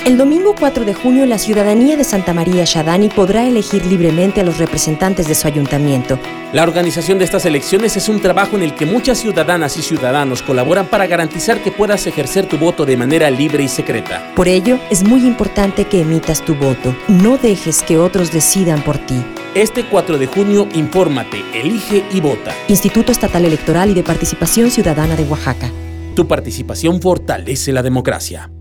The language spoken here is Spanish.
El domingo 4 de junio, la ciudadanía de Santa María Xadani podrá elegir libremente a los representantes de su ayuntamiento. La organización de estas elecciones es un trabajo en el que muchas ciudadanas y ciudadanos colaboran para garantizar que puedas ejercer tu voto de manera libre y secreta. Por ello, es muy importante que emitas tu voto. No dejes que otros decidan por ti. Este 4 de junio, infórmate, elige y vota. Instituto Estatal Electoral y de Participación Ciudadana de Oaxaca. Tu participación fortalece la democracia.